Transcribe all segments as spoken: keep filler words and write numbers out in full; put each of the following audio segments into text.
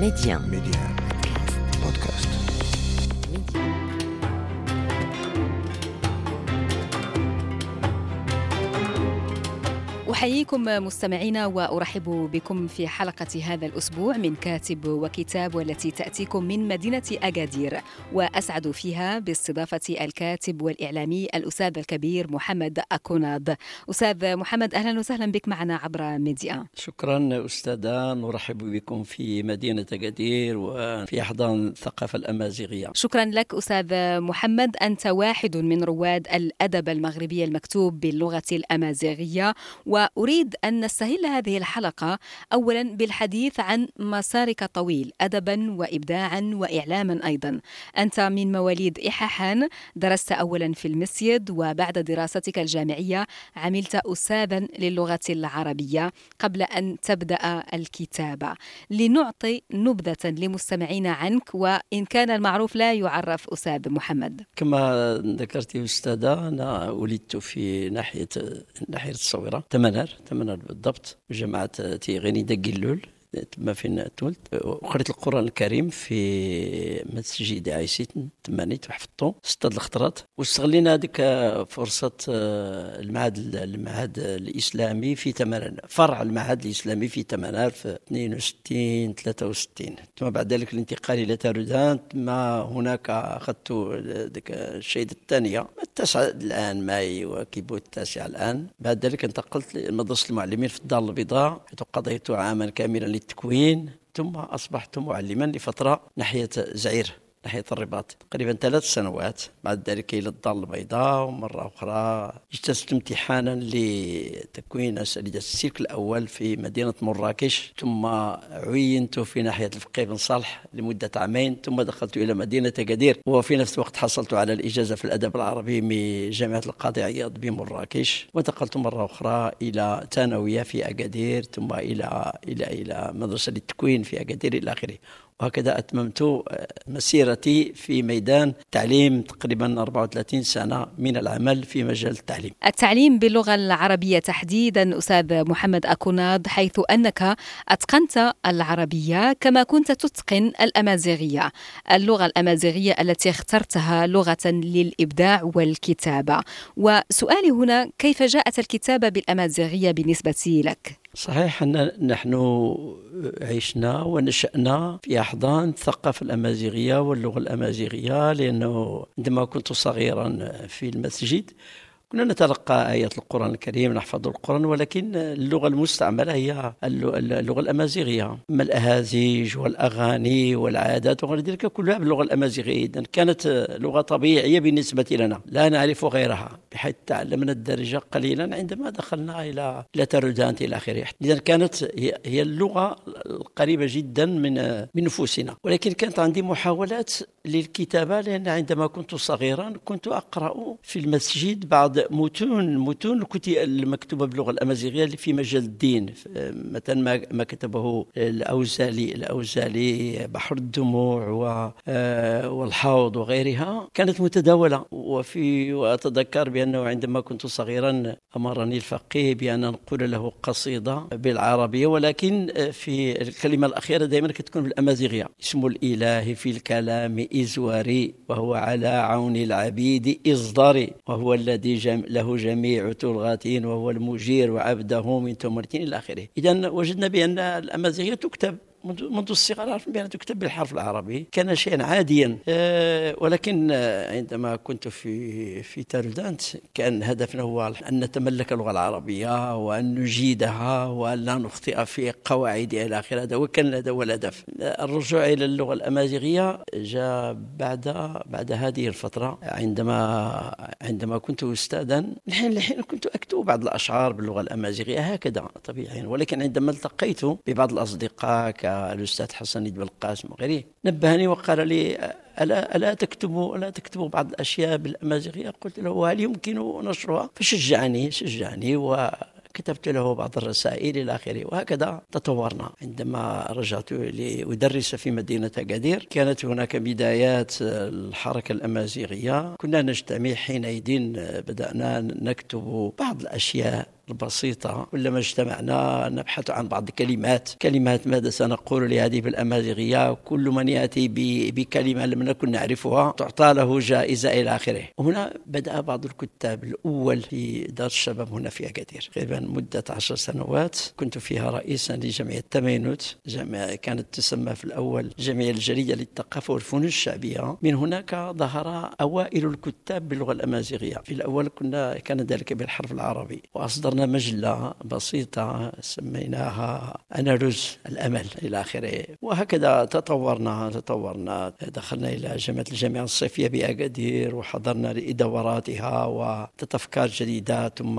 Média. Média. Podcast. Média. أحييكم مستمعينا وأرحب بكم في حلقة هذا الأسبوع من كاتب وكتاب، والتي تأتيكم من مدينة أكادير، وأسعد فيها باستضافة الكاتب والإعلامي الأستاذ الكبير محمد أكوناد. أستاذ محمد، أهلا وسهلا بك معنا عبر ميديا. شكرا أستاذة، نرحب بكم في مدينة أكادير وفي أحضان الثقافة الأمازيغية. شكرا لك أستاذ محمد، أنت واحد من رواد الأدب المغربي المكتوب باللغة الأمازيغية، وأريد أن نستهل هذه الحلقة أولا بالحديث عن مسارك الطويل أدبا وإبداعا وإعلاما أيضا. أنت من مواليد إحاحان، درست أولا في المسيد، وبعد دراستك الجامعية عملت أستاذا للغة العربية قبل أن تبدأ الكتابة. لنعطي نبذة لمستمعين عنك، وإن كان المعروف لا يعرف أستاذ محمد. كما ذكرت أستاذة، أنا ولدت في ناحية ناحية الصويرة، تمنار تمنار بالضبط، جامعة تيغيني دقيلول تما فين تولد. وقريت القرآن الكريم في مسجد عيسيت تماني تحفظته ستة الخطرات، واستغلينا هذيك فرصة المعهد المعهد الإسلامي في تمنار، فرع المعهد الإسلامي في تمنار في اثنين وستين ثلاثة وستين، ثم بعد ذلك الانتقال إلى تارودان، ثم هناك أخذت ذيك الشهادة الثانية التاسعة الآن ماي وكيبو التاسعة الآن. بعد ذلك انتقلت لمدرسة المعلمين في الدار البيضاء، حيث قضيت عاما كاملا للتكوين، ثم أصبحت معلما لفترة ناحية زعير ناحية الرباط تقريبا ثلاث سنوات. بعد ذلك إلى الدار البيضاء، ومرة أخرى اجتزت امتحانا لتكوين أساتذة السلك الأول في مدينة مراكش، ثم عينت في ناحية الفقيه بن صالح لمدة عامين، ثم دخلت إلى مدينة أكادير، وفي نفس الوقت حصلت على الإجازة في الأدب العربي من جامعة القاضي عياض بمراكش، وانتقلت مرة أخرى إلى ثانوية في أكادير، ثم إلى إلى إلى مدرسة للتكوين في أكادير إلى آخره. وهكذا أتممت مسيرتي في ميدان تعليم تقريبا أربعة وثلاثين سنة من العمل في مجال التعليم. التعليم باللغة العربية تحديدا أستاذ محمد أكوناد، حيث أنك أتقنت العربية كما كنت تتقن الأمازيغية، اللغة الأمازيغية التي اخترتها لغة للإبداع والكتابة. وسؤالي هنا، كيف جاءت الكتابة بالأمازيغية بالنسبة لك؟ صحيح أن نحن عشنا ونشأنا في أحضان الثقافة الأمازيغية واللغة الأمازيغية، لأنه عندما كنت صغيرا في المسجد كنا نتلقى آيات القرآن الكريم، نحفظ القرآن، ولكن اللغة المستعملة هي اللغة الأمازيغية، أما الأهازيج والأغاني والعادات وغير ذلك كلها باللغة الأمازيغية. إذن كانت لغة طبيعية بالنسبة لنا، لا نعرف غيرها، بحيث تعلمنا الدارجة قليلا عندما دخلنا إلى إلى تارودان إلى آخره. إذن كانت هي, هي اللغة القريبة جدا من من نفوسنا، ولكن كانت عندي محاولات للكتابة، لأن عندما كنت صغيرا كنت أقرأ في المسجد بعض متون متون المكتوبة باللغة الأمازيغية في مجال الدين، مثلا ما كتبه الأوزالي الأوزالي بحر الدموع والحوض وغيرها، كانت متداولة. وفي وأتذكر بأنه عندما كنت صغيرا أمرني الفقيه بأن نقول له قصيدة بالعربية، ولكن في الكلمة الأخيرة دائما كتكون بالأمازيغية: اسم الإله في الكلام إزواري، وهو على عون العبيد إصداري، وهو الذي جم له جميع تلغاتين، وهو المجير وعبده من تمرتين إلى آخره. إذن وجدنا بأن الأمازيغية تكتب منذ الصغر، عرف بأنها تكتب بالحرف العربي، كان شيئا عاديا. أه ولكن عندما كنت في في تارودانت كان هدفنا هو أن نتملك اللغة العربية وأن نجيدها وأن لا نخطئ في قواعدها إلى آخره. هذا وكان هذا هو الهدف. الرجوع إلى اللغة الأمازيغية جاء بعد بعد هذه الفترة، عندما عندما كنت أستاذا من حين لحين كنت أكتب بعض الأشعار باللغة الأمازيغية هكذا طبيعيا. ولكن عندما التقيت ببعض الأصدقاء الأستاذ حسن بن القاسم وغيره نبهني وقال لي: ألا ألا تكتبوا ألا تكتبوا بعض الأشياء بالأمازيغية؟ قلت له: هل يمكن نشرها؟ فشجعني شجعني وكتبت له بعض الرسائل إلى آخره. وهكذا تطورنا. عندما رجعت لأدرس في مدينة أكادير كانت هناك بدايات الحركة الأمازيغية، كنا نجتمع حينئذ، بدأنا نكتب بعض الأشياء البسيطة. كلما اجتمعنا نبحث عن بعض الكلمات كلمات ماذا سنقول لهذه بالأمازيغية، كل من يأتي بكلمة لم نكن نعرفها تعطى له جائزة إلى آخره. وهنا بدأ بعض الكتاب الأول في دار الشباب هنا في أكادير تقريبا مدة عشر سنوات. كنت فيها رئيسا لجمعية تمينوت، جمعية كانت تسمى في الأول جمعية الجريدة للثقافة والفنون الشعبية. من هناك ظهر أوائل الكتاب باللغة الأمازيغية. في الأول كنا كان ذلك بالحرف العربي، وأصدرنا مجلة بسيطة سميناها أناروز الأمل إلى آخره. وهكذا تطورنا تطورنا دخلنا إلى جامعة الجامعة الصيفية بأكادير وحضرنا لدوراتها وأفكار جديدة. ثم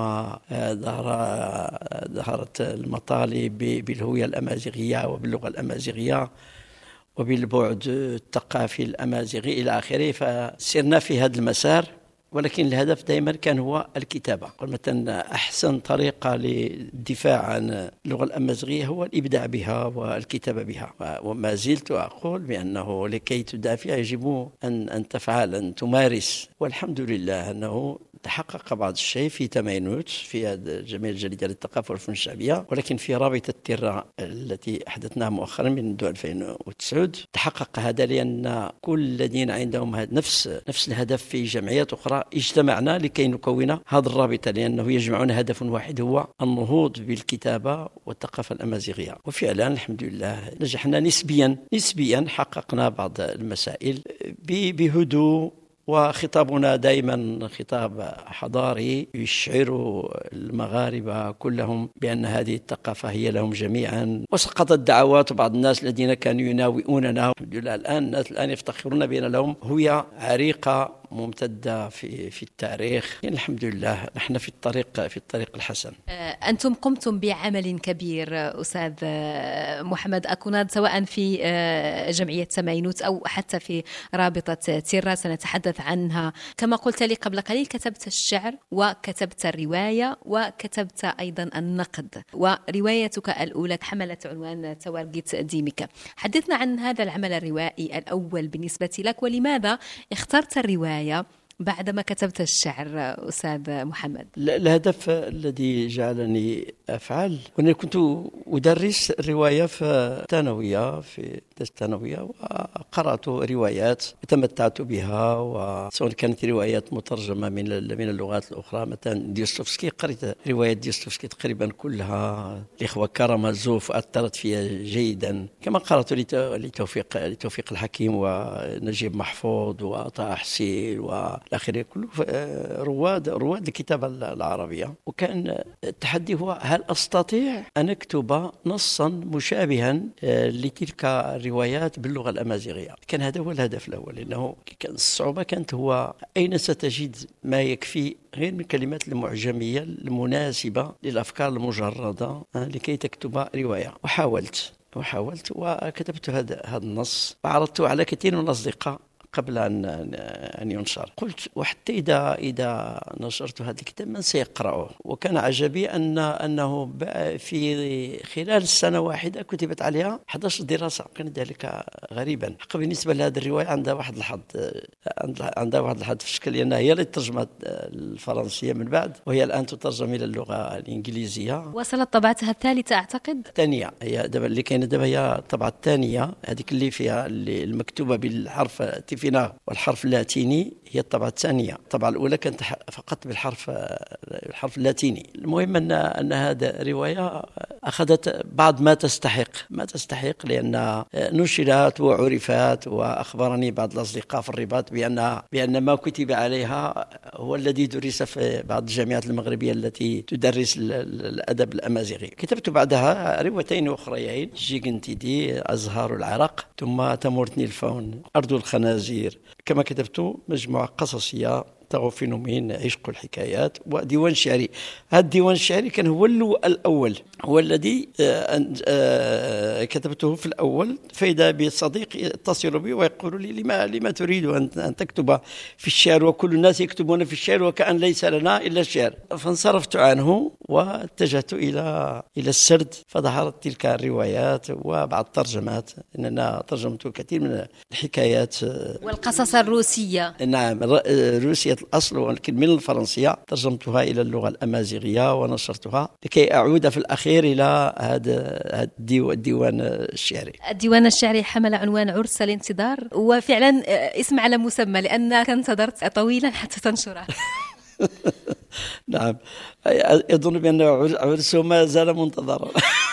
ظهرت المطالب بالهوية الأمازيغية وباللغة الأمازيغية وبالبعد الثقافي الأمازيغي إلى آخره. فسرنا في هذا المسار، ولكن الهدف دائما كان هو الكتابة. مثلا أحسن طريقة للدفاع عن اللغة الأمازيغية هو الإبداع بها والكتابة بها. وما زلت أقول بأنه لكي تدافع يجب أن أن تفعل أن تمارس. والحمد لله أنه تحقق بعض الشيء في تمينوت في جمعية الجريدة للثقافة والفنون الشعبية، ولكن في رابطة تيرا التي أحدثناها مؤخرا من ألفين وتسعة تحقق هذا، لأن كل الذين عندهم نفس نفس الهدف في جمعيات أخرى اجتمعنا لكي نكون هذه الرابطة، لأنه يجمعنا هدف واحد هو النهوض بالكتابة والثقافة الأمازيغية. وفعلا الحمد لله نجحنا نسبيا نسبيا حققنا بعض المسائل بهدوء. وخطابنا دائما خطاب حضاري يشعر المغاربة كلهم بأن هذه الثقافة هي لهم جميعا. وسقطت دعوات بعض الناس الذين كانوا يناوئوننا. الحمد لله الآن الناس الآن يفتخرون بأن لهم هوية عريقة ممتدة في في التاريخ. يعني الحمد لله نحن في الطريق في الطريق الحسن. أنتم قمتم بعمل كبير أستاذ محمد أكوناد، سواء في جمعية تمينوت أو حتى في رابطة تيرا سنتحدث عنها. كما قلت لي قبل قليل كتبت الشعر وكتبت الرواية وكتبت أيضا النقد، وروايتك الأولى حملت عنوان توارجيت ديميكا. حدثنا عن هذا العمل الروائي الأول بالنسبة لك، ولماذا اخترت الرواية بعدما كتبت الشعر أستاذ محمد؟ الهدف الذي جعلني أفعل أني كنت أدرس الرواية في الثانوية في الثانوية وقرأت روايات وتمتعت بها، وسواء كانت روايات مترجمة من من اللغات الأخرى. مثلا ديستوفسكي قرأت رواية ديستوفسكي تقريبا كلها. الإخوة كارامازوف أثرت فيها جيدا. كما قرأت لتوفيق لتوفيق الحكيم ونجيب محفوظ وطه حسين والآخر كله رواد رواد الكتابة العربية. وكان التحدي هو هل أستطيع أن أكتب نصا مشابها لتلك الروايات باللغة الأمازيغية. كان هذا هو الهدف الأول، لأنه كان الصعوبة كانت هو أين ستجد ما يكفي غير من الكلمات المعجمية المناسبة للأفكار المجردة لكي تكتب رواية. وحاولت وحاولت وكتبت هذا هذا النص وعرضته على كثير من الأصدقاء قبل أن أن ينشر. قلت وحتى إذا إذا نشرت هذا الكتاب من سيقرأه؟ وكان عجبي أن أنه في خلال سنة واحدة كتبت عليها إحدى عشرة دراسة. كان ذلك غريبا. حق بالنسبة لهذه الرواية عندها واحد الحظ عندها واحد الحظ في الشكل لأنها هي اللي ترجمت الفرنسية من بعد، وهي الآن تترجم إلى اللغة الإنجليزية. وصلت طبعتها الثالثة أعتقد. الثانية هي دابا اللي كاينة دابا هي الطبعة الثانية، هذيك اللي فيها اللي المكتوبة بالحرف تيفينا والحرف اللاتيني هي الطبعة الثانية. الطبعة الأولى كانت فقط بالحرف الحرف اللاتيني. المهم أن أن هذه الرواية أخذت بعض ما تستحق ما تستحق لأن نشرت وعرفت. وأخبرني بعض الأصدقاء في الرباط بأن بأن ما كتب عليها هو الذي درس في بعض الجامعات المغربية التي تدرس الأدب الأمازيغي. كتبت بعدها روايتين أخريين، جيجنتيدي أزهار العرق، ثم تمورتني الفون أرض الخنازير. كما كتبت مجموعة قصصية تغفن عشق الحكايات وديوان شعري. هذا الديوان الشعري كان هو الأول، هو الذي كتبته في الأول. فإذا بصديق يتصل بي ويقول لي لما لما تريد أن تكتب في الشعر وكل الناس يكتبون في الشعر وكأن ليس لنا إلا الشعر. فانصرفت عنه واتجهت إلى إلى السرد، فظهرت تلك الروايات وبعض الترجمات. إننا ترجمت الكثير من الحكايات والقصص الروسية. نعم، روسية الأصل، ولكن من الفرنسية ترجمتها إلى اللغة الأمازيغية ونشرتها لكي أعود في الأخير إلى هذا الديوان الشعري. الديوان الشعري حمل عنوان عرس الانتظار، وفعلا اسم على مسمى لأنك انتظرت طويلا حتى تنشره. نعم، يظن بأن عرسه ما زال منتظرا.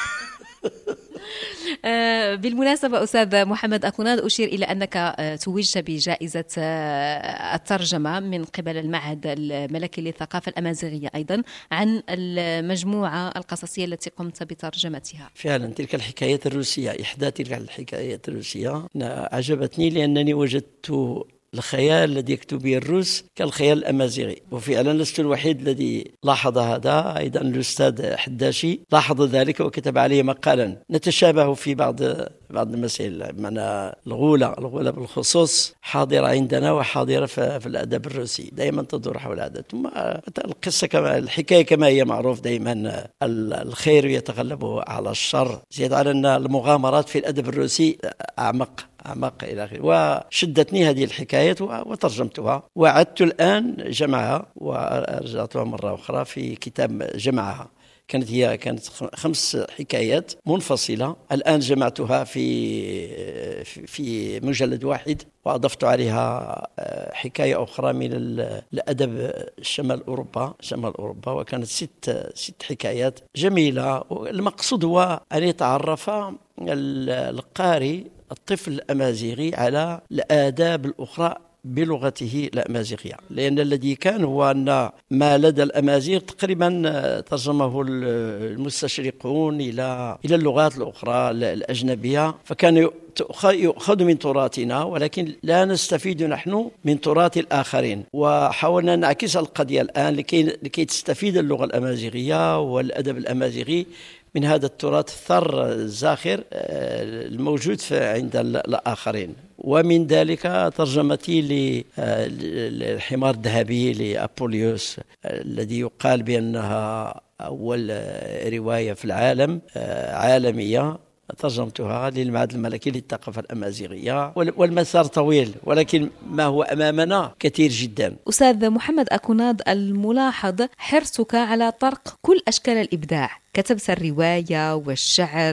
بالمناسبة أستاذ محمد أكوناد، أشير إلى أنك توجت بجائزة الترجمة من قبل المعهد الملكي للثقافة الأمازيغية أيضا عن المجموعة القصصية التي قمت بترجمتها. فعلا تلك الحكايات الروسية، إحدى تلك الحكايات الروسية عجبتني لأنني وجدت الخيال الذي يكتب به الروس كالخيال الأمازيغي، وفعلا لست الوحيد الذي لاحظ هذا. أيضا الأستاذ حداشي لاحظ ذلك وكتب عليه مقالا نتشابه في بعض بعض المسائل، بمعنى الغولة الغولة بالخصوص حاضرة عندنا وحاضرة في الأدب الروسي، دائما تدور حول هذا. ثم القصة كما الحكاية كما هي معروف، دائما الخير يتغلب على الشر، زيادة على أن المغامرات في الأدب الروسي أعمق أعمق إلى آخره. وشدتني هذه الحكايات وترجمتها، وعدت الآن جمعها ورجعتها مرة أخرى في كتاب جمعها. كانت هي كانت خمس حكايات منفصلة، الآن جمعتها في في مجلد واحد، وأضفت عليها حكاية أخرى من الأدب شمال أوروبا شمال أوروبا وكانت ست ست حكايات جميلة. المقصود هو أن يتعرف القارئ الطفل الأمازيغي على الآداب الأخرى بلغته الأمازيغية، لأن الذي كان هو أن ما لدى الأمازيغ تقريبا ترجمه المستشرقون إلى إلى اللغات الأخرى الأجنبية، فكان يؤخذ من تراثنا ولكن لا نستفيد نحن من تراث الآخرين. وحاولنا نعكس القضية الآن لكي لكي تستفيد اللغة الأمازيغية والأدب الأمازيغي من هذا التراث الثر الزاخر الموجود عند الآخرين. ومن ذلك ترجمتي للحمار الذهبي لأبوليوس، الذي يقال بأنها أول رواية في العالم عالمية، ترجمتها للمعهد الملكي للثقافة الأمازيغية. والمسار طويل ولكن ما هو أمامنا كثير جدا. أستاذ محمد أكوناد، الملاحظ حرصك على طرق كل أشكال الإبداع، كتبت الرواية والشعر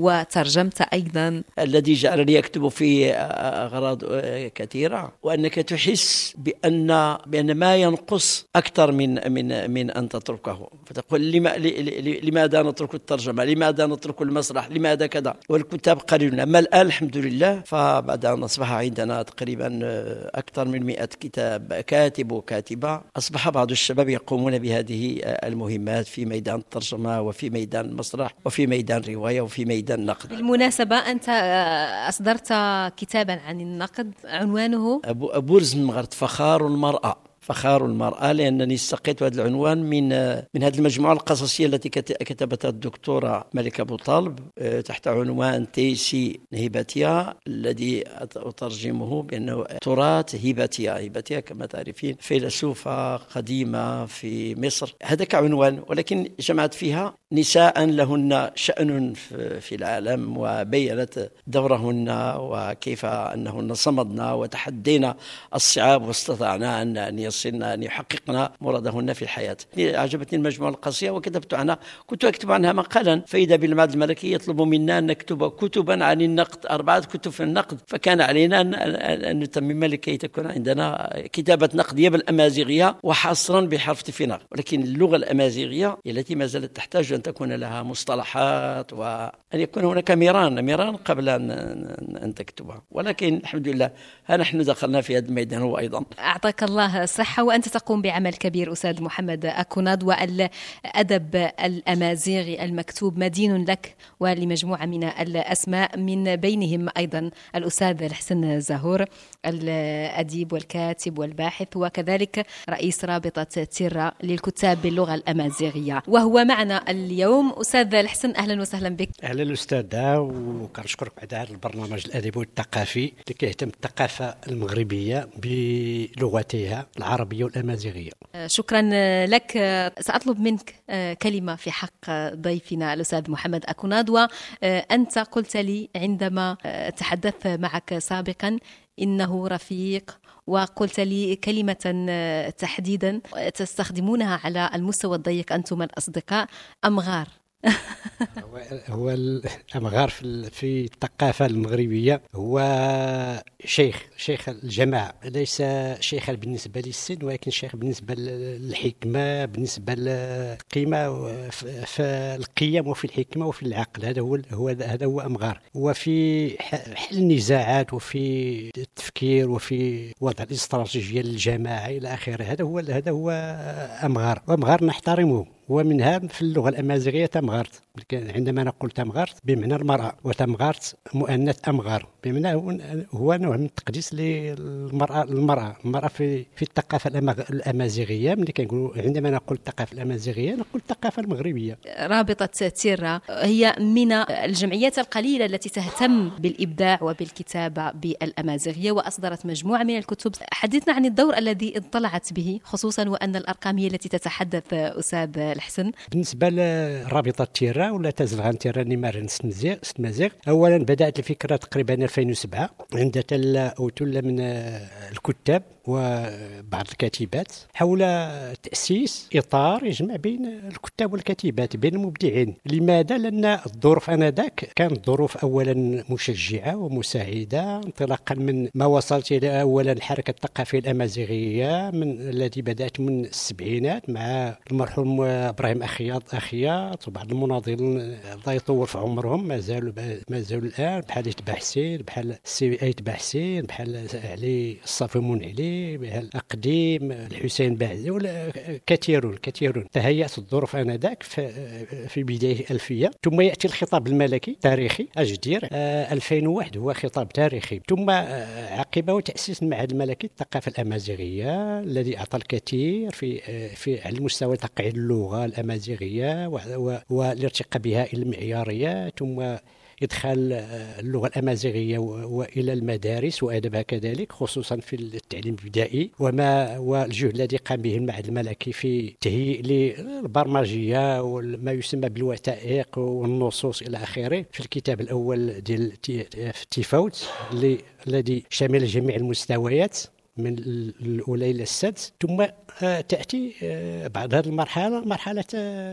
وترجمت أيضا، الذي جعلني أكتب في أغراض كثيرة، وأنك تحس بأن بأن ما ينقص أكثر من من من أن تتركه، فتقول لما لماذا نترك الترجمة، لماذا نترك المسرح، لماذا كذا، والكتاب قليلون. أما الآن الحمد لله فبعد أن أصبح عندنا تقريبا أكثر من مئة كتاب، كاتب وكاتبة، أصبح بعض الشباب يقومون بهذه المهمات في ميدان الترجمة وفي ميدان المسرح وفي ميدان الرواية وفي ميدان النقد. بالمناسبة أنت أصدرت كتابا عن النقد عنوانه بورز من مغرد فخار المرأة. فخار المرأة، لأنني استقيت هذا العنوان من من هذه المجموعة القصصية التي كتبتها الدكتورة ملكة أبو طالب تحت عنوان تيسي هيباتيا، الذي أترجمه بأنه تراث هيباتيا. هيباتيا كما تعرفين فيلسوفة قديمة في مصر، هذا كعنوان، ولكن جمعت فيها نساء لهن شأن في العالم، وبينت دورهن وكيف أنهن صمدن وتحدينا الصعاب واستطعنا أن يصلنا أن يحققنا مرادهن في الحياة. عجبتني المجموعة القصيرة وكتبت عنها، كنت أكتب عنها مقالا، فإذا بالمعهد الملكي يطلب منا أن نكتب كتبا عن النقد، أربعة كتب في النقد، فكان علينا أن نتمم لكي تكون عندنا كتابة نقدية بالأمازيغية وحصرا بحرف تفينغ. ولكن اللغة الأمازيغية التي ما زالت تحتاج أن تكون لها مصطلحات وأن يكون هناك ميران ميران قبل أن أن تكتبها. ولكن الحمد لله ها نحن دخلنا في هذا الميدان هو أيضا. أعطاك الله الصحة، وأنت تقوم بعمل كبير أستاذ محمد أكوناد، والأدب الأمازيغي المكتوب مدين لك ولمجموعة من الأسماء، من بينهم أيضا الأستاذ الحسن زهور الأديب والكاتب والباحث، وكذلك رئيس رابطة تيرا للكتاب باللغة الأمازيغية، وهو معنا اليوم. أستاذ الحسن أهلا وسهلا بك. أهلا أستاذة، وكنشكرك على هذا البرنامج الأدبي والثقافي اللي كيهتم بالثقافة المغربية بلغتها العربية والأمازيغية. شكرا لك. سأطلب منك كلمة في حق ضيفنا الأستاذ محمد أكوناد، وأنت قلت لي عندما تحدثت معك سابقا إنه رفيق وقلت لي كلمة تحديدا تستخدمونها على المستوى الضيق أنتم الأصدقاء، أمغار. هو هو الأمغار في في الثقافة المغربية هو شيخ شيخ الجماعة، ليس شيخا بالنسبة للسن ولكن شيخ بالنسبة للحكمة، بالنسبة للقيمة في القيم وفي الحكمة وفي العقل. هذا هو هو هذا هو أمغار. وفي حل النزاعات وفي التفكير وفي وضع الاستراتيجية للجماعة إلى آخره. هذا هو هذا هو أمغار، وأمغار نحترمه. ومنها في اللغة الأمازيغية تمغارت، عندما نقول تمغارت بمعنى المرأة، وتمغارت مؤنث أمغار بمعنى هو نوع من التقديس للمرأة. المرأة المرأة في في الثقافة الأمازيغية، ملي كنقولوا عندما نقول الثقافة الأمازيغية نقول الثقافة المغربية. رابطة تيرا هي من الجمعيات القليلة التي تهتم بالإبداع وبالكتابة بالأمازيغية، وأصدرت مجموعة من الكتب. حدثنا عن الدور الذي اطلعت به، خصوصا وأن الأرقام هي التي تتحدث أستاذ الحسن. بالنسبة لرابطة تيرا ولا تزلغان تيرا نيمار ستمازيغ، أولا بدأت الفكرة تقريبا ألفين وسبعة عند تلا أو تلا من الكتاب وبعض الكاتبات حول تأسيس إطار يجمع بين الكتاب والكاتبات، بين المبدعين. لماذا؟ لأن الظروف آنذاك كانت ظروف أولا مشجعة ومساعدة، انطلاقا من ما وصلت إلى أولا الحركة الثقافية الأمازيغية من التي بدأت من السبعينات مع المرحوم إبراهيم أخياط أخياط وبعض المناضلين الله يطول في عمرهم ما زالوا ما زالوا الآن، بحال يتبع حسين، بحال السي يتبع حسين، بحال علي الصافي علي، بحال أقديم الحسين باعزي، كثيرون كثيرون. تهيأت الظروف آنذاك في بداية الألفية. ثم يأتي الخطاب الملكي التاريخي أجدير ألفين وواحد، هو خطاب تاريخي. ثم عقبه تأسيس المعهد الملكي الثقافة الأمازيغية الذي أعطى الكثير في في على المستوى تقعيد اللغة الأمازيغية والارتقاء بها إلى المعيارية، ثم إدخال اللغة الأمازيغية وإلى المدارس وأدبها كذلك، خصوصا في التعليم الابتدائي. وما والجهد الذي قام به المعهد الملكي في تهيئ للبرمجية وما يسمى بالوثائق والنصوص إلى آخره. في الكتاب الأول ديال تيفاوت الذي شمل جميع المستويات من الأولى إلى السادس. ثم تأتي بعد هذه المرحلة مرحلة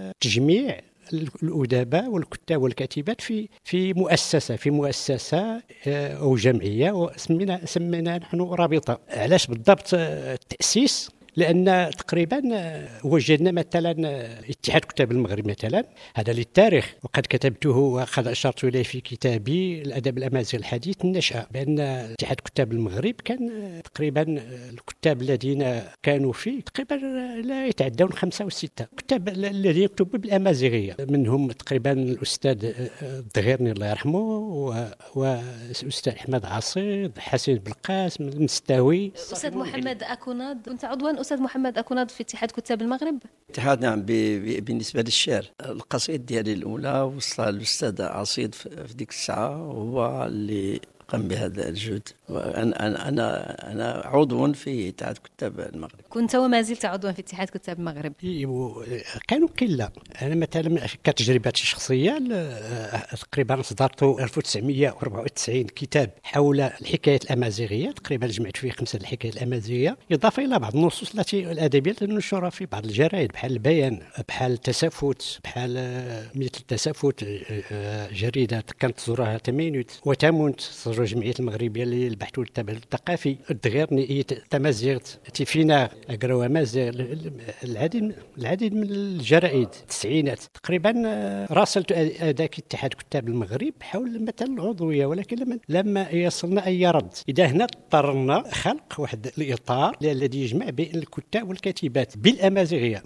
تجميع الأدباء والكتاب والكاتبات في في مؤسسة في مؤسسة أو جمعية، وسمينا سمينا نحن رابطة. علاش بالضبط التأسيس؟ لأن تقريبا وجدنا مثلا اتحاد كتاب المغرب مثلا، هذا للتاريخ وقد كتبته وقد أشرت إليه في كتابي الأدب الأمازيغي الحديث النشأة، بأن اتحاد كتاب المغرب كان تقريبا الكتاب الذين كانوا فيه تقريبا لا يتعدون خمسة أو ستة كتاب الذين يكتبوا بالأمازيغية، منهم تقريبا الأستاذ الدغيرني الله يرحمه والأستاذ أحمد عصيد، حسين بالقاسم، المستاوي، أستاذ محمد أكوناد. كنت عضوا أستاذ محمد أكوناد في اتحاد كتاب المغرب. اتحاد نعم. بالنسبة للشعر القصيد ديالي الأولى وصلها الأستاذ عصيد في ديك الساعة، هو اللي قام بهذا الجهد. وأنا أنا أنا أنا عضو في اتحاد كتاب المغرب. كنت وما زلت عضوا في اتحاد كتاب المغرب. كانوا قلة. أنا مثلا كتجربتي الشخصية تقريبا صدرت ألف وتسعمائة وأربعة وتسعين كتاب حول الحكايات الأمازيغية، تقريبا جمعت فيه خمسة الحكايات الأمازيغية، إضافة إلى بعض النصوص التي الأدبية التي ننشرها في بعض الجرائد بحال البيان، بحال التسافت، بحال مثل التسافت جريدة كانت تصدرها تمينوت وتامونت، تصدر الجمعية المغربية للبحث والتبادل الثقافي، الدغيرني تمازيغت تيفينا أقروا مازيغ، العديد العديد من الجرائد التسعينات. تقريبا راسلت ذاك اتحاد كتاب المغرب حول مثلا العضوية، ولكن لما لما يصلنا أي رد. إذا هنا اضطرنا خلق واحد الإطار الذي يجمع بين الكتاب والكاتبات بالأمازيغية،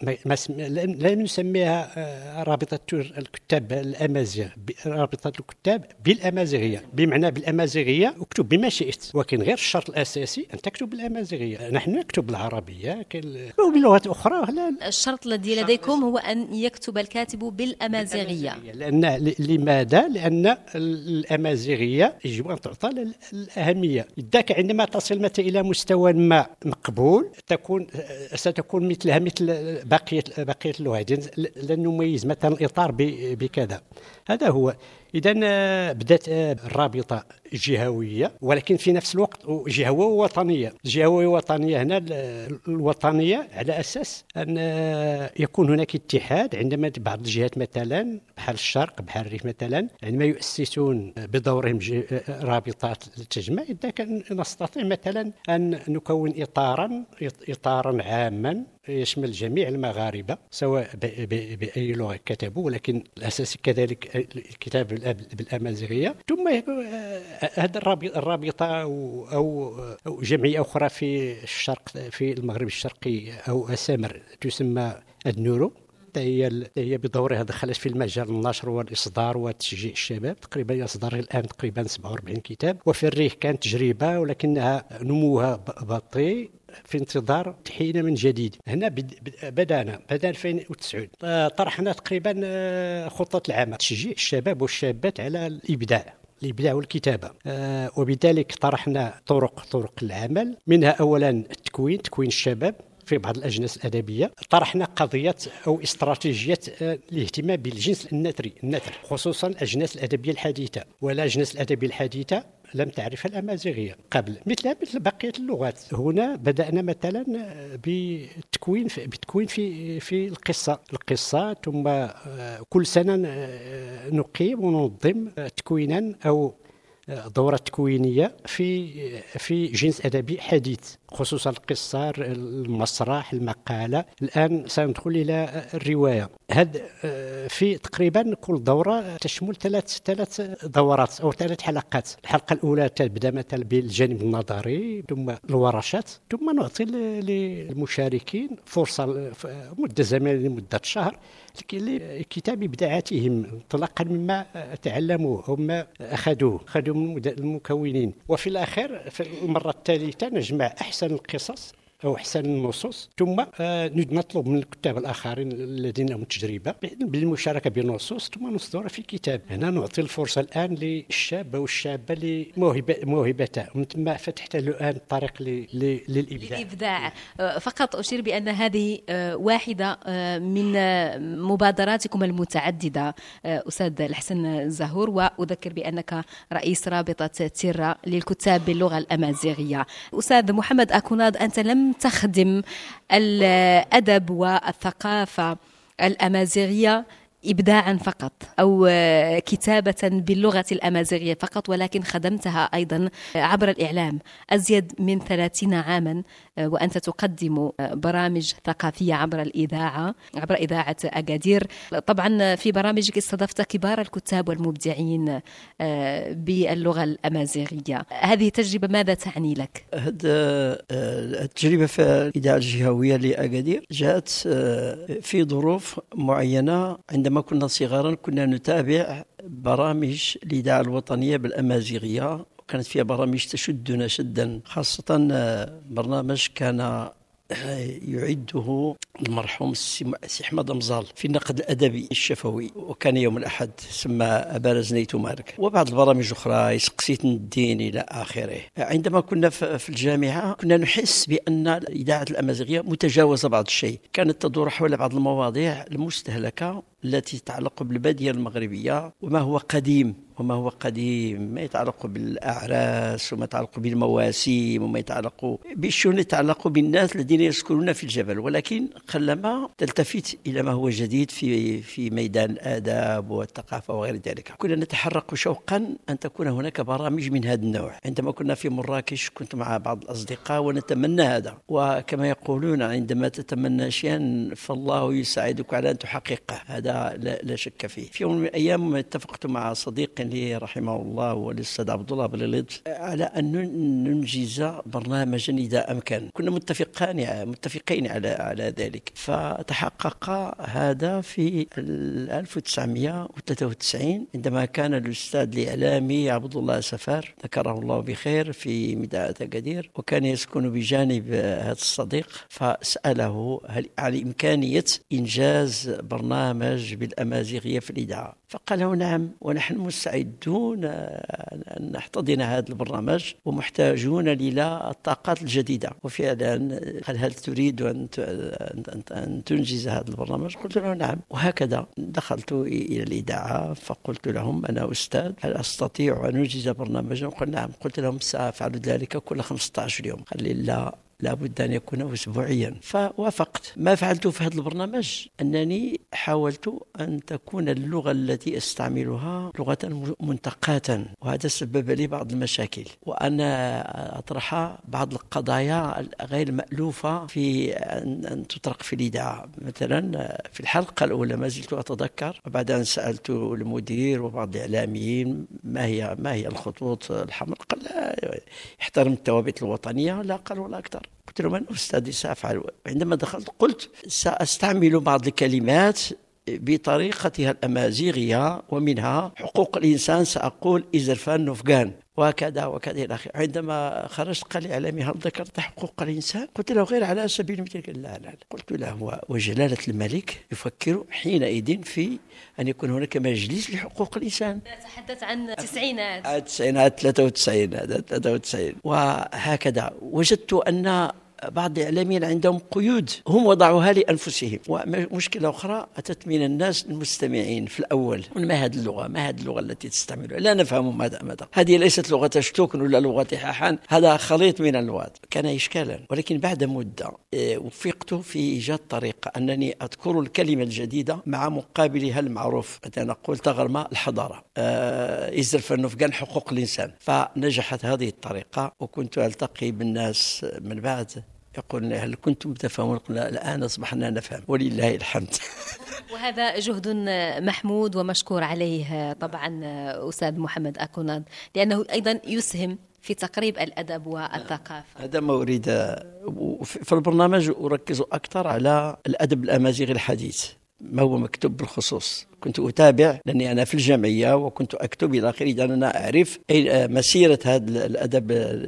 لا نسميها رابطة الكتاب الأمازيغ، رابطة الكتاب بالأمازيغية، بمعنى بالأمازيغية اكتب بما شئت، ولكن غير الشرط الأساسي أن تكتب بالأمازيغية. نحن نكتب بالعربية وبلغات أخرى. لا، الشرط الذي لديكم هو أن يكتب الكاتب بالأمازيغية. لأن لماذا؟ لأن الأمازيغية يجب أن تعطى الأهمية. ذاك عندما تصل مثلا إلى مستوى ما مقبول تكون ستكون مثلها مثل بقية بقية اللغات، لن نميز مثلا الإطار بكذا. هذا هو. إذا بدات الرابطة جهوية، ولكن في نفس الوقت جهوية ووطنية. جهوية ووطنية هنا الوطنية على أساس أن يكون هناك اتحاد عندما بعض الجهات مثلا بحال الشرق بحال الريف مثلا عندما يؤسسون بدورهم رابطات تجمع، إذا كان نستطيع مثلا أن نكون إطارا إطارا عاما يشمل جميع المغاربة سواء بأي لغة كتبوا، ولكن الأساسي كذلك الكتاب بالأمازيغية. ثم هذه الرابطة أو, أو, أو جمعية أخرى في الشرق في المغرب الشرقي أو أسامر تسمى النورو، هي هي بدورها دخلت في المجال النشر والإصدار وتشجيع الشباب. تقريبا يصدر الآن تقريبا سبعة وأربعين كتاب. وفي الريف كانت تجربة ولكنها نموها بطيء في انتظار تحيينا من جديد. هنا بدأنا بدأ ألفين وتسعة طرحنا تقريبا خطة العمل تشجيع الشباب والشابات على الإبداع الإبداع والكتابة. آه وبذلك طرحنا طرق طرق العمل، منها أولا التكوين تكوين الشباب في بعض الأجناس الأدبية. طرحنا قضية أو استراتيجية آه الاهتمام بالجنس النثري النثر خصوصا الأجناس الأدبية الحديثة، والأجناس الأدبية الحديثة لم تعرفها الأمازيغية قبل مثلها مثل بقية اللغات. هنا بدأنا مثلا بالتكوين في بالتكوين في في القصة القصة ثم آه كل سنة آه نقيم وننظم آه تكوينا أو دورة تكوينية في في جنس أدبي حديث خصوصا القصة المسرح المقالة. الآن سندخل إلى الرواية. هذا في تقريبا كل دورة تشمل ثلاث ثلاث دورات أو ثلاث حلقات. الحلقة الأولى تبدأ مثلا بالجانب النظري ثم الورشات، ثم نعطي للمشاركين فرصة مدة زمنية لمدة شهر لكتاب إبداعاتهم انطلاقا مما تعلموه أو ما أخذوه أخذوه من المكونين. وفي الأخير في المرة الثالثة نجمع أحسن القصص أو أحسن النصوص، ثم نطلب من الكتاب الآخرين الذين لهم تجربة بالمشاركة بالنصوص ثم نصدرها في كتاب. هنا نعطي الفرصة الآن للشاب والشابة لموهبة موهبته، ومن ثم فتحت له الآن الطريق للإبداع. للإبداع. فقط أشير بأن هذه واحدة من مبادراتكم المتعددة أستاذ الحسن الزهور، وأذكر بأنك رئيس رابطة تيرا للكتاب باللغة الأمازيغية. أستاذ محمد أكوناد، أنت لم تخدم الأدب والثقافة الأمازيغية إبداعا فقط أو كتابة باللغة الأمازيغية فقط، ولكن خدمتها أيضا عبر الإعلام أزيد من ثلاثين عاما، وأنت تقدم برامج ثقافية عبر الإذاعة عبر إذاعة أكادير. طبعا في برامجك استضفت كبار الكتاب والمبدعين باللغة الأمازيغية. هذه تجربة ماذا تعني لك؟ هذه التجربة في الإذاعة الجهوية لأكادير جاءت في ظروف معينة. عندما كنا صغارا كنا نتابع برامج الإذاعة الوطنية بالأمازيغية، وكانت فيها برامج تشدنا شدا، خاصة برنامج كان يعده المرحوم السي أحمد مزال في النقد الأدبي الشفوي، وكان يوم الأحد سمى أبارز نيتو مارك، وبعض البرامج الأخرى سقسيت الدين إلى آخره. عندما كنا في الجامعة كنا نحس بأن الإذاعة الأمازيغية متجاوزة بعض الشيء، كانت تدور حول بعض المواضيع المستهلكة التي تتعلق بالبادية المغربية وما هو قديم وما هو قديم، ما يتعلق بالأعراس وما يتعلق بالمواسم وما يتعلق بالشؤون يتعلق بالناس الذين يسكنون في الجبل، ولكن قلما تلتفت إلى ما هو جديد في في ميدان الآداب والثقافة وغير ذلك. كنا نتحرك شوقا أن تكون هناك برامج من هذا النوع. عندما كنا في مراكش كنت مع بعض الأصدقاء ونتمنى هذا، وكما يقولون عندما تتمنى شيئا فالله يساعدك على أن تحققه، هذا لا, لا شك فيه. في يوم من الأيام اتفقت مع صديق لي رحمه الله والأستاذ عبد الله بليليد على أن ننجز برنامجا إذا أمكن. كنا متفقين متفقين على على ذلك، فتحقق هذا في ألف وتسعمائة وثلاثة وتسعين عندما كان الأستاذ الإعلامي عبد الله سفار ذكره الله بخير في ميدان أكادير، وكان يسكن بجانب هذا الصديق، فسأله هل على إمكانية إنجاز برنامج برنامج بالأمازيغية في الإذاعة؟ فقال له نعم، ونحن مستعدون أن نحتضن هذا البرنامج ومحتاجون إلى الطاقات الجديدة. وفعلا قال هل تريد أن أن تنجز هذا البرنامج؟ قلت له نعم. وهكذا دخلت إلى الإذاعة فقلت لهم أنا أستاذ، هل أستطيع أن أنجز برنامجا؟ قال نعم. قلت لهم سأفعل ذلك كل خمسة عشر يوم. قال لي لا، لابد أن يكون أسبوعيا. فوافقت. ما فعلت في هذا البرنامج أنني حاولت أن تكون اللغة التي أستعملها لغة منتقاة، وهذا سبب لي بعض المشاكل، وأنا أطرح بعض القضايا غير مألوفة في أن تطرق في الإذاعة. مثلا في الحلقة الأولى ما زلت أتذكر، وبعد أن سألت المدير وبعض الإعلاميين ما هي ما هي الخطوط الحمراء، قال لا احترم الثوابت الوطنية، لا أقل ولا أكثر. قلت له من أستاذي سأفعل. عندما دخلت قلت سأستعمل بعض الكلمات بطريقتها الأمازيغية، ومنها حقوق الإنسان سأقول إزرفان نفقان وكذا وكذا إلى آخره. عندما خرجت قال لي إعلامي هل ذكرت حقوق الإنسان؟ قلت له غير على سبيل المثال. قال لا لا. قلت له وجلالة الملك يفكر حينئذ في أن يكون هناك مجلس لحقوق الإنسان. نتحدث عن التسعينات التسعينات ثلاثة وتسعين ثلاثة وتسعين. وهكذا وجدت أن بعض الإعلاميين عندهم قيود هم وضعوها لأنفسهم. ومشكلة أخرى أتت من الناس المستمعين في الأول، ما هذه اللغة ما هذه اللغة التي تستعملها، لا نفهم ماذا ماذا هذه ليست لغة شتوكن ولا لغة حاحان، هذا خليط من اللغات. كان إشكالا. ولكن بعد مدة وفقت في إيجاد طريقة أنني أذكر الكلمة الجديدة مع مقابلها المعروف. مثلا نقول تغرمة الحضارة، إزرف النفقان حقوق الإنسان. فنجحت هذه الطريقة، وكنت ألتقي بالناس من بعد يقول هل كنتم تفهمون؟ قلنا الآن أصبحنا نفهم ولله الحمد. وهذا جهد محمود ومشكور عليه طبعا أستاذ محمد أكوناد، لأنه أيضا يسهم في تقريب الأدب والثقافة. هذا ما أريد. في البرنامج أركز أكثر على الأدب الأمازيغي الحديث، ما هو مكتوب بالخصوص. كنت أتابع لأني أنا في الجمعية وكنت أكتب إلى آخره، إذا أنا أعرف مسيرة هذا الأدب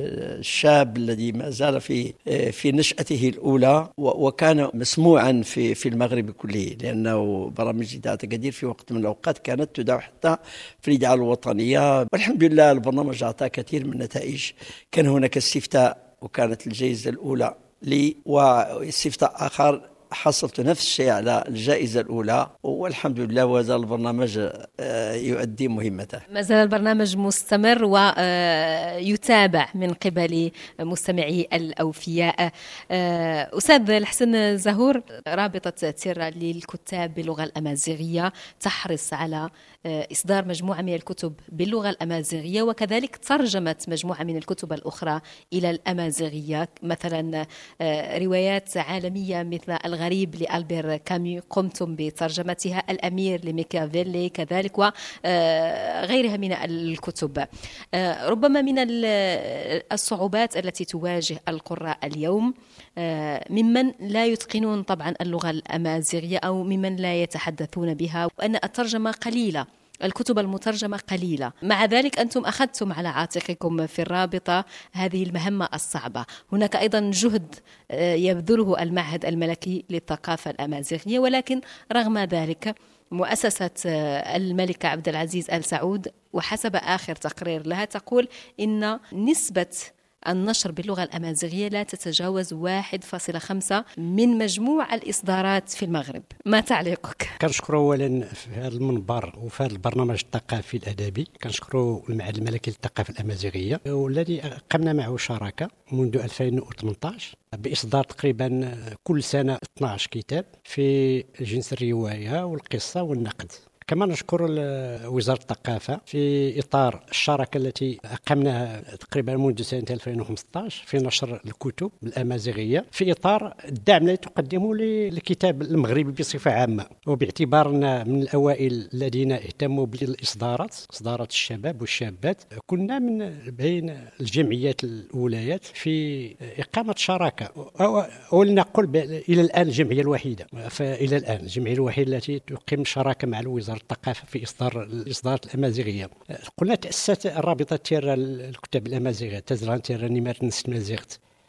الشاب الذي ما زال في في نشأته الأولى، وكان مسموعا في في المغرب كله، لأنه برامج إذاعة أكادير في وقت من الأوقات كانت تذاع حتى في الإذاعة الوطنية. والحمد لله البرنامج أعطى كثير من النتائج. كان هناك استفتاء وكانت الجائزة الأولى لي، واستفتاء آخر حصلت نفس الشيء على الجائزة الأولى، والحمد لله وزال البرنامج يؤدي مهمته. ما زال البرنامج مستمر ويتابع من قبل مستمعي الأوفياء. أستاذ الحسن زهور، رابطة تيرا للكتاب باللغة الأمازيغية تحرص على إصدار مجموعة من الكتب باللغة الأمازيغية، وكذلك ترجمت مجموعة من الكتب الأخرى إلى الأمازيغية، مثلا روايات عالمية مثل الغريب لألبير كامي قمتم بترجمتها، الأمير لميكافيلي كذلك، وغيرها من الكتب. ربما من الصعوبات التي تواجه القراء اليوم ممن لا يتقنون طبعا اللغة الأمازيغية أو ممن لا يتحدثون بها، وأن الترجمة قليلة، الكتب المترجمة قليلة. مع ذلك أنتم أخذتم على عاتقكم في الرابطة هذه المهمة الصعبة. هناك أيضا جهد يبذله المعهد الملكي للثقافة الأمازيغية، ولكن رغم ذلك مؤسسة الملك عبد العزيز آل سعود وحسب آخر تقرير لها تقول إن نسبة النشر باللغة الأمازيغية لا تتجاوز واحد فاصلة خمسة من مجموع الإصدارات في المغرب. ما تعليقك؟ كنشكر أولا في هذا المنبر وفي هذا البرنامج الثقافي الأدبي، كنشكر المعهد الملكي للثقافة الأمازيغية والذي قمنا معه شراكة منذ ألفين وثمانية عشر بإصدار تقريبا كل سنة اثني عشر كتاب في جنس الرواية والقصة والنقد. كما نشكر وزارة الثقافة في إطار الشراكة التي أقمناها تقريبا منذ سنة ألفين وخمسة عشر في نشر الكتب الأمازيغية، في إطار الدعم الذي تقدمه للكتاب المغربي بصفة عامة، وباعتبارنا من الأوائل الذين اهتموا بالإصدارات، إصدارات الشباب والشابات، كنا من بين الجمعيات الولايات في إقامة شراكة، أو لنقل إلى الآن الجمعية الوحيدة، فإلى الآن الجمعية الوحيدة التي تقيم شراكة مع الوزارة الثقافة في إصدار الإصدارات الأمازيغية. قلنا تأسست الرابطة تيرا الكتاب الأمازيغية تزران تيرا نيمار نسمازيغت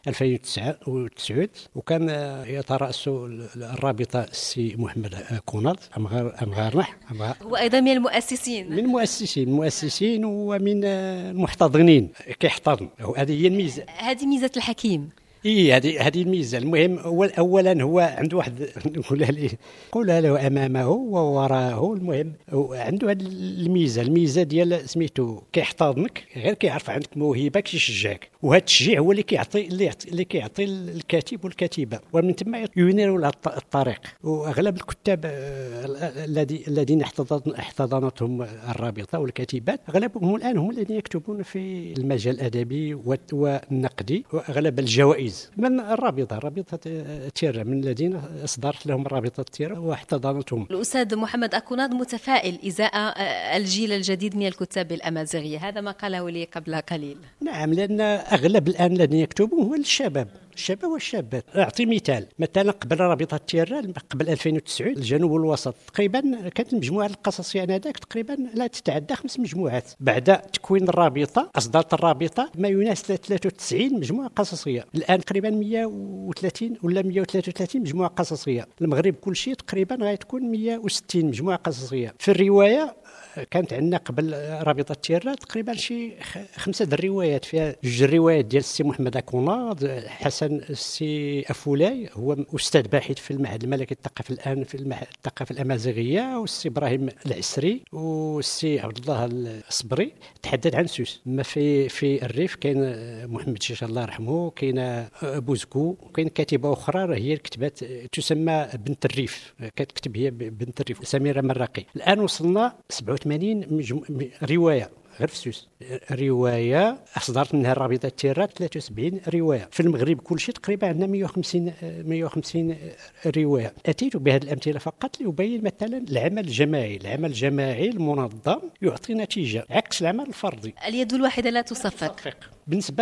ألفين وتسعة وكان يترأس الرابطة السي محمد كوناض أمغارنح. هو أيضا من المؤسسين من المؤسسين المؤسسين ومن المحتضنين كيحتضن. هذه هي الميزة، هذه ميزة الحكيم. اي هذه هذه الميزه. المهم أول اولا هو عنده واحد نقولها ليه نقولها له امامه ووراءه. المهم عنده هذه الميزه الميزه ديال سميتو كيحتضنك، غير كيعرف عندك موهبه كيشجعك، وهذا التشجيع هو اللي كيعطي اللي اللي كيعطي الكاتب والكاتبه، ومن ثم ينيروا له الطريق. واغلب الكتاب الذي الذين احتضنتهم الرابطه والكاتبات اغلبهم الان هم الذين يكتبون في المجال الادبي والنقدي، واغلب الجوائز من الرابطه رابطه تيرا، من الذين اصدرت لهم رابطه تيرا واحتضنتهم. الاستاذ محمد اكوناض متفائل ازاء الجيل الجديد من الكتاب الامازيغيه، هذا ما قاله لي قبل قليل. نعم، لان اغلب الان الذين يكتبون هو الشباب الشباب والشابات. اعطي مثال، مثلا قبل رابطه تيرا قبل ألفين وتسعة الجنوب والوسط تقريبا كانت المجموعه القصصيه انذاك تقريبا لا تتعدى خمس مجموعات. بعد تكوين الرابطه اصدرت الرابطه ما يناسب ثلاثة وتسعين مجموعه قصصيه. الان تقريبا مئة وثلاثين ولا مئة وثلاثة وثلاثين مجموعه قصصيه. المغرب كل شيء تقريبا غتكون مئة وستين مجموعه قصصيه. في الروايه كانت عندنا قبل رابطه تيرا تقريبا شي خمسه د الروايات، فيها جوج الروايات ديال السي محمد كوناض، حسن السي افولاي هو استاذ باحث في المعهد الملكي الثقافي الان في المعهد الثقافي الامازيغيه، والسي ابراهيم العسري والسي عبد الله الصبري تحدث عن سوس. ما في في الريف كاين محمد شيش الله يرحمه، كاين بوزكو، كاين كاتبه اخرى هي اللي كتبت تسمى بنت الريف، كتكتب هي بنت الريف سميره مراقي. الان وصلنا سبعة وثمانين مجم... روايه غير في سوس. روايه اصدرت منها الرابطه تيرا ثلاثة وسبعين روايه. في المغرب كل شيء تقريبا عندنا مئة وخمسين مئة وخمسين روايه. اتيت بهذه الامثله فقط لابين مثلا العمل الجماعي العمل الجماعي المنظم يعطي نتيجه عكس العمل الفردي. اليد الواحده لا تصفق. بالنسبه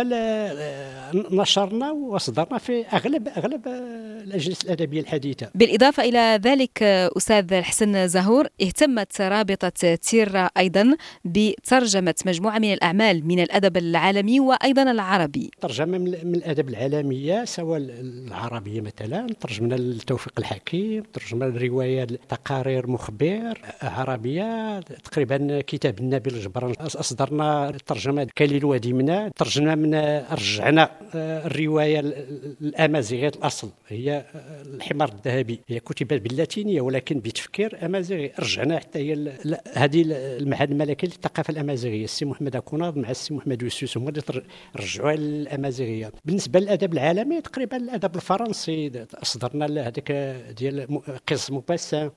نشرنا واصدرنا في اغلب اغلب الاجناس الادبيه الحديثه. بالاضافه الى ذلك استاذ الحسن زهور، اهتمت رابطه تيرا ايضا بترجمه مجموعه من الاعمال من الادب العالمي وايضا العربي. ترجمه من الادب العالميه سواء العربيه مثلا ترجمنا لتوفيق الحكيم، ترجمنا الروايه تقارير مخبر عربيه، تقريبا كتاب النبي الجبران اصدرنا ترجمه كليل وديمنا، ترجمنا من رجعنا الروايه الامازيغيه الاصل هي الحمار الذهبي، هي كتبت باللاتينيه ولكن بتفكير امازيغي، رجعنا حتى هي هذه المعهد الملكي للثقافه الامازيغيه السي محمد كوناض مع السي محمد يوسوس هما اللي رجعوها للامازيغيه. بالنسبه للادب العالمي تقريبا الادب الفرنسي اصدرنا هذاك ديال قصص موباسان،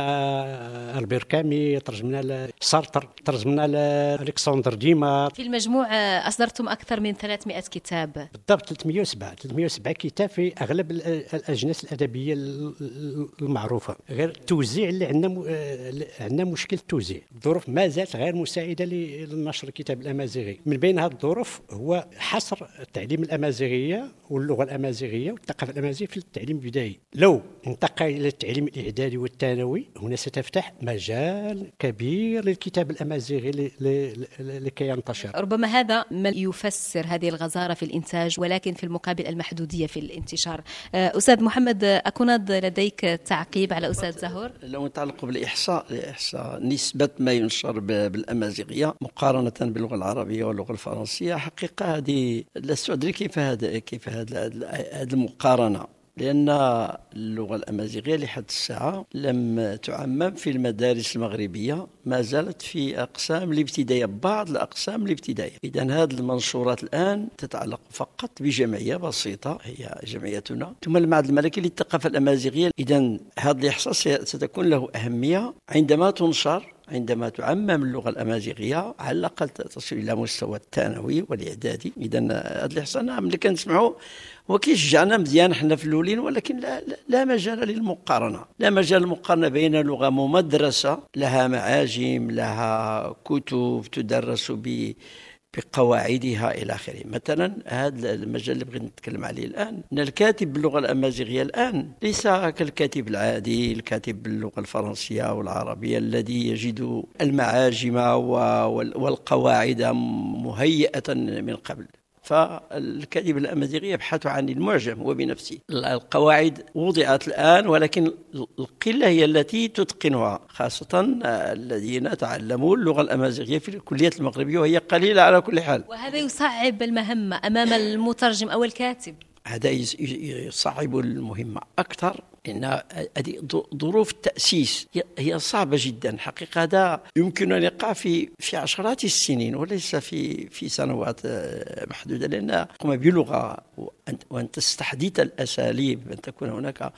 ترجمنا البير كامي، ترجمنا لسارتر، ترجمنا لالكسندر ديما. في المجموع اصدرتم اكثر من ثلاثمئة كتاب. بالضبط ثلاثمئة وسبعة ثلاثمئة وسبعة كتاب في اغلب الاجناس الادبيه المعروفه. غير التوزيع اللي عندنا عندنا مشكل التوزيع، الظروف ما زالت غير مساعده لنشر الكتاب الامازيغي. من بين هذه الظروف هو حصر التعليم الامازيغيه واللغه الامازيغيه والثقافه الامازيغيه في التعليم البدائي. لو انتقل الى التعليم الاعدادي والثانوي هنا ستفتح مجال كبير للكتاب الامازيغي لكي ينتشر. ربما هذا ما يفسر هذه الغزاره في الانتاج، ولكن في المقابل المحدوديه في الانتشار. استاذ محمد اكوناض، لديك تعقيب على استاذ زهور؟ لو نتعلق بالاحصاء الاحصاء نسبه ما ينشر بالامازيغيه مقارنه باللغه العربيه واللغه الفرنسيه، حقيقه هذه لست ادري كيف هذا كيف هذه المقارنه، لأن اللغة الأمازيغية لحد الساعة لم تعمم في المدارس المغربية، ما زالت في أقسام الابتدائية، بعض الأقسام الابتدائية. إذن هذه المنشورات الآن تتعلق فقط بجمعية بسيطة هي جمعيتنا، ثم المعهد الملكي للثقافة الأمازيغية. إذن هذا الإحصاء ستكون له أهمية عندما تنشر، عندما تعمم اللغة الأمازيغية على الأقل تصل إلى مستوى الثانوي والإعدادي. إذن هذا الإحصاء نعم اللي كنسمعوا وكيشجعنا مزيان حنا في الأولين، ولكن لا, لا مجال للمقارنة، لا مجال للمقارنة بين لغة ممدرسة لها معاجم لها كتب تدرس ب بقواعدها إلى آخره. مثلا هذا المجال اللي بغيت نتكلم عليه الآن، أن الكاتب باللغة الأمازيغية الآن ليس كالكاتب العادي الكاتب باللغة الفرنسية والعربية الذي يجد المعاجم والقواعد مهيئة من قبل. فالكاتب الأمازيغي يبحث عن المعجم هو بنفسه. القواعد وضعت الآن، ولكن القلة هي التي تتقنها، خاصة الذين تعلموا اللغة الأمازيغية في الكليات المغربية، وهي قليلة على كل حال. وهذا يصعب المهمة أمام المترجم أو الكاتب. هذا يصعب المهمة أكثر، لأن هذه ظروف التأسيس هي صعبة جدا حقيقة. هذا يمكن أن يقع في في عشرات السنين وليس في في سنوات محدودة، لأن تقوم بلغة وأن تستحدث الأساليب، أن تكون هناك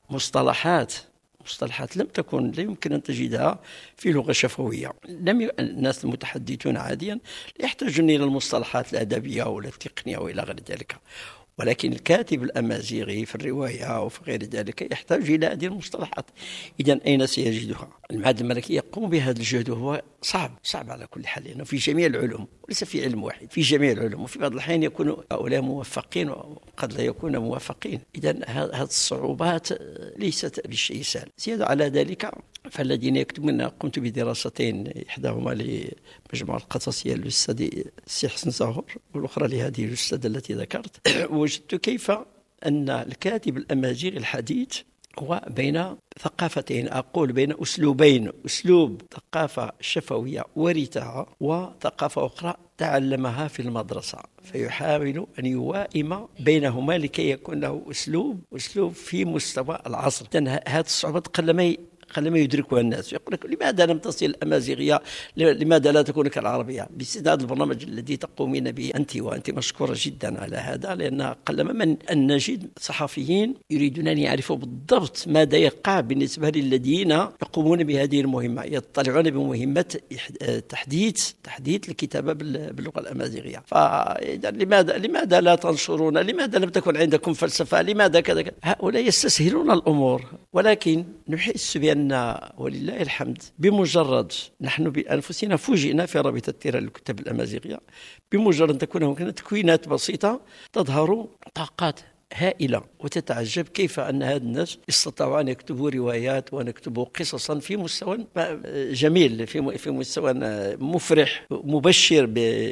مصطلحات مصطلحات لم تكن لا يمكن أن تجدها في لغة شفوية. لم ي... الناس المتحدثون عاديا يحتاجون إلى المصطلحات الأدبية ولا التقنية وإلى غير ذلك، ولكن الكاتب الأمازيغي في الرواية وفي غير ذلك يحتاج إلى هذه المصطلحات. إذن أين سيجدها؟ المعهد الملكي يقوم بهذا الجهد، وهو صعب صعب على كل حال، لأنه في جميع العلوم وليس في علم واحد، في جميع العلوم، وفي بعض الأحيان يكون هؤلاء موفقين وقد لا يكونوا موفقين. إذن هذه الصعوبات ليست بالشيء سهل. زيادة على ذلك فالذين يكتبون، قمت بدراستين، إحداهما لمجموعة القصصية للأستاذ السي حسن زهور، والأخرى لهذه الأستاذة التي ذكرت. وجدت كيف أن الكاتب الأمازيغي الحديث هو بين ثقافتين، أقول بين أسلوبين، أسلوب ثقافة شفوية ورثها وثقافة أخرى تعلمها في المدرسة، فيحاول أن يوائم بينهما لكي يكون له أسلوب أسلوب في مستوى العصر. هذه الصعوبات قلما قلما يدركها الناس. يقول لك لماذا لم تصل الأمازيغية، لماذا لا تكون كالعربية؟ باستعداد البرنامج الذي تقومين به أنت، وأنت مشكورة جدا على هذا، لأن قلما من أن نجد صحفيين يريدون أن يعرفوا بالضبط ماذا يقع بالنسبة للذين يقومون بهذه المهمة، يطلعون بمهمة تحديث تحديث الكتابة باللغة الأمازيغية. فإذا لماذا لماذا لا تنشرون؟ لماذا لم تكن عندكم فلسفة؟ لماذا كذا؟ هؤلاء يستسهلون الأمور، ولكن نحس بأن ولله الحمد بمجرد نحن بأنفسنا فوجئنا في رابطة تيران للكتاب الأمازيغية، بمجرد أن تكون هناك تكوينات بسيطة تظهر طاقات هائلة، وتتعجب كيف أن هذا الناس استطاعوا أن يكتبوا روايات وأن يكتبوا قصصا في مستوى جميل، في في مستوى مفرح مبشر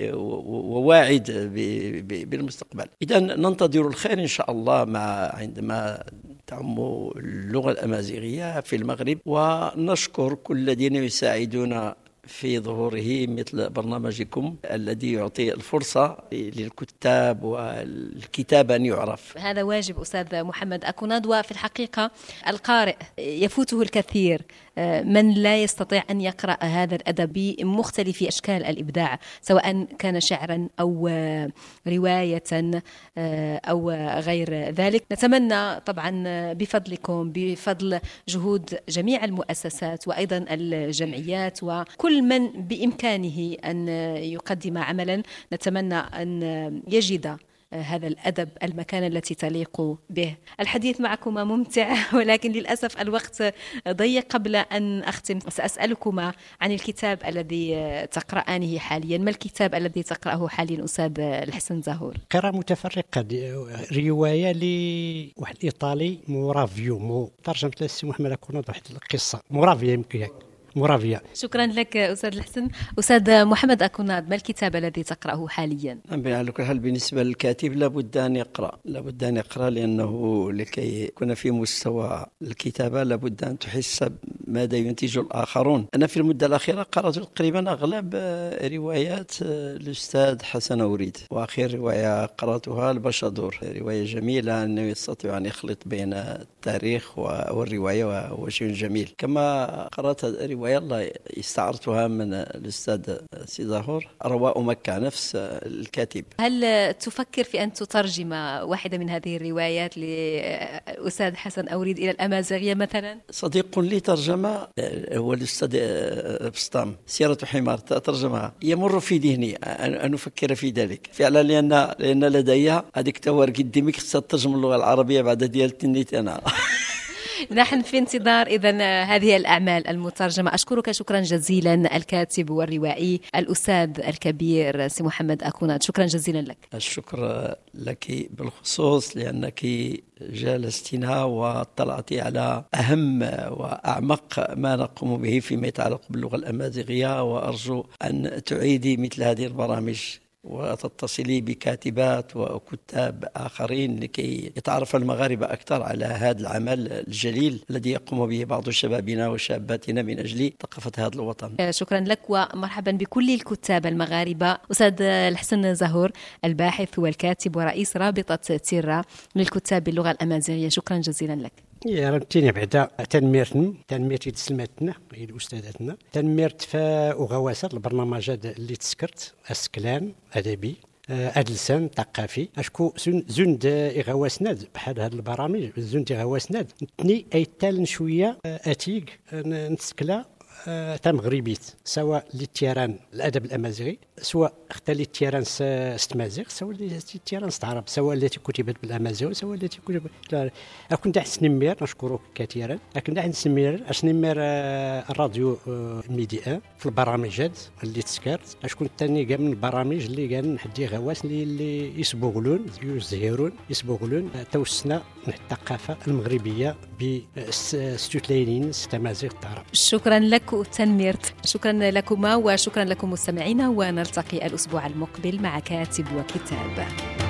وواعد بالمستقبل. إذا ننتظر الخير إن شاء الله مع عندما تعم اللغة الأمازيغية في المغرب، ونشكر كل الذين يساعدون في ظهوره مثل برنامجكم الذي يعطي الفرصة للكتاب والكتاب أن يعرف. هذا واجب أستاذ محمد أكوناد. وفي الحقيقة القارئ يفوته الكثير، من لا يستطيع أن يقرأ هذا الأدب بمختلف أشكال الإبداع، سواء كان شعرا أو رواية أو غير ذلك. نتمنى طبعا بفضلكم، بفضل جهود جميع المؤسسات وأيضا الجمعيات وكل من بإمكانه أن يقدم عملا، نتمنى أن يجد هذا الأدب المكانة التي تليق به. الحديث معكما ممتع، ولكن للأسف الوقت ضيق. قبل أن أختم سأسألكما عن الكتاب الذي تقرأانه حاليا. ما الكتاب الذي تقرأه حاليا أستاذ الحسن زهور؟ قراءة متفرقة، رواية لواحد إيطالي مورافيو، مو ترجمة السي محمد أكوناد واحد القصة مورافيا يمكن مرافيا. شكرا لك أستاذ الحسن. أستاذ محمد أكوناد، ما الكتاب الذي تقرأه حاليا؟ على كل حال بالنسبة للكاتب لابد أن يقرأ لابد أن يقرأ لأنه لكي يكون في مستوى الكتابة لابد أن تحس ماذا ينتج الآخرون. أنا في المدة الأخيرة قرأت تقريبا أغلب روايات الأستاذ حسن أوريد، وآخر رواية قرأتها البشادور، رواية جميلة أنه يستطيع أن يخلط بين التاريخ والرواية وهو شيء جميل. كما قرأت رواية الله استعرتها من الأستاذ سيزاهور، رواء مكة، نفس الكاتب. هل تفكر في أن تترجم واحدة من هذه الروايات لأستاذ حسن أوريد إلى الأمازيغية مثلا؟ صديق لي ترجم، هو الأستاذ بسطام، سيرة حمار، ترجمها. يمر في ذهني أن أفكر في ذلك فعلا، لأن لأن لدي هذيك تور قدامك ستترجم اللغة العربية بعد ديال تنيت أنا. نحن في انتظار إذن هذه الأعمال المترجمة. أشكرك شكرا جزيلا الكاتب والروائي الأستاذ الكبير سي محمد أكوناد، شكرا جزيلا لك. الشكر لك بالخصوص لأنك جالستنا واطلعت على أهم وأعمق ما نقوم به فيما يتعلق باللغة الأمازيغية، وأرجو أن تعيدي مثل هذه البرامج وتتصلي بكاتبات وكتاب آخرين لكي يتعرف المغاربة أكثر على هذا العمل الجليل الذي يقوم به بعض شبابنا وشاباتنا من أجل ثقافة هذا الوطن. شكرا لك ومرحبا بكل الكتاب المغاربة. أستاذ الحسن زهور، الباحث والكاتب ورئيس رابطة تيرا للكتاب باللغة الأمازيغية، شكرا جزيلا لك. يا رمتيني بعدا تنميرتنا تنميرتي تسلمتنا هي الأستاذتنا تنميرت فا وغواسات البرنامجات اللي تسكرت أسكلان أدبي أدلسان ثقافي أشكو زند إغواسناد بحال هاد البرامج زند إغواسناد نتني أيتال شوية أتيق نتسكلا تمغربيت سواء للتيران الادب الامازيغي سواء اختار للتيران ستمازيغ سواء للتيران ستعرب سواء التي كتبت بالامازيغ سواء التي كتبت اكون داح سنمير نشكرك كثيرا لكن داح نسمير اشنمير الراديو ميديا في البرامجات اللي تسكرت اشكون ثاني كاع من البرامج اللي كان نحدي غواس اللي, اللي يسبغلون يزهرون يسبغلون توسنا الثقافه المغربيه بستوتلينين ستمازيغ العرب. شكرا لك تنميرت، شكرا لكما وشكرا لكم مستمعينا، ونلتقي الأسبوع المقبل مع كاتب وكتاب.